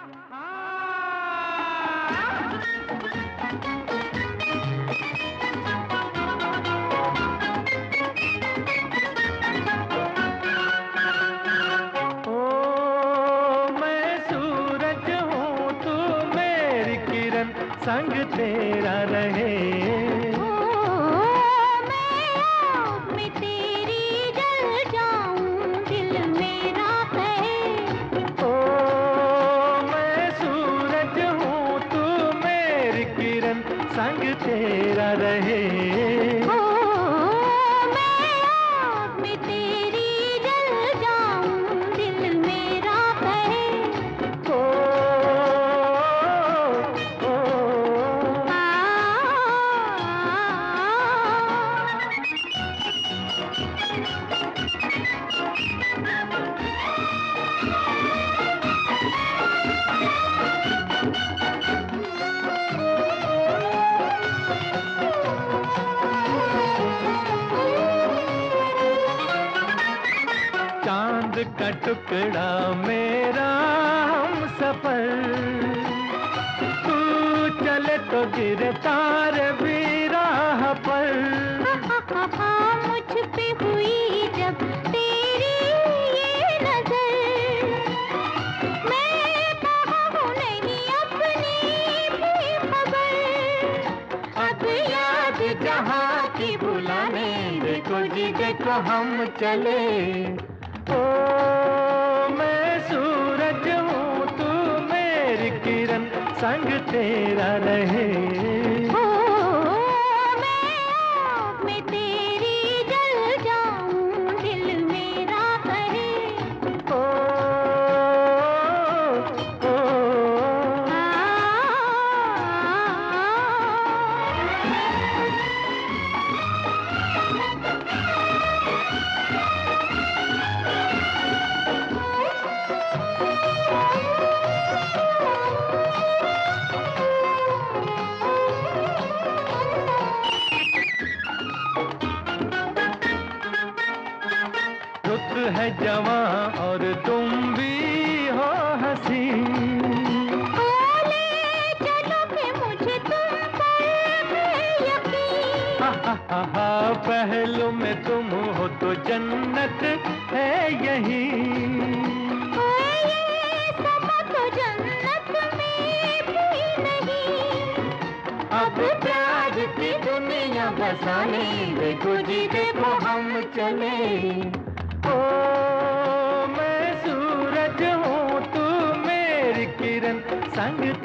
संग तेरा रहे। मैं आग में तेरी जल जाऊं, दिल मेरा कहे। मैं सूरज हूँ तू मेरी किरण, संग तेरा रहे। मैं आग में तेरी जल जाऊं, दिल मेरा कहे। चांद का टुकड़ा मेरा हमसफर, तू चले तो गिरे तारे भी राह पर। मुझ पे हुई जब तेरी ये नजर, मैं कहाँ हूँ नहीं अपनी भी खबर। अब याद जहाँ की बुलाने, देखो जी देखो हम चले। मैं सूरज हूँ तू मेरी किरण, संग तेरा रहे। मैं आग में तेरी जल जाऊं, दिल मेरा कहे। रुत है जवां और तुम भी हो हंसी, चलो कि मुझे तुम पर है यकीन। पहलू में तुम हो तो जन्नत है यही। ये समा तो जन्नत में भी नहीं। अब प्यार की दुनिया बसाने, देखो जी देखो हम चले। मैं सूरज हूँ तू मेरी किरण, संग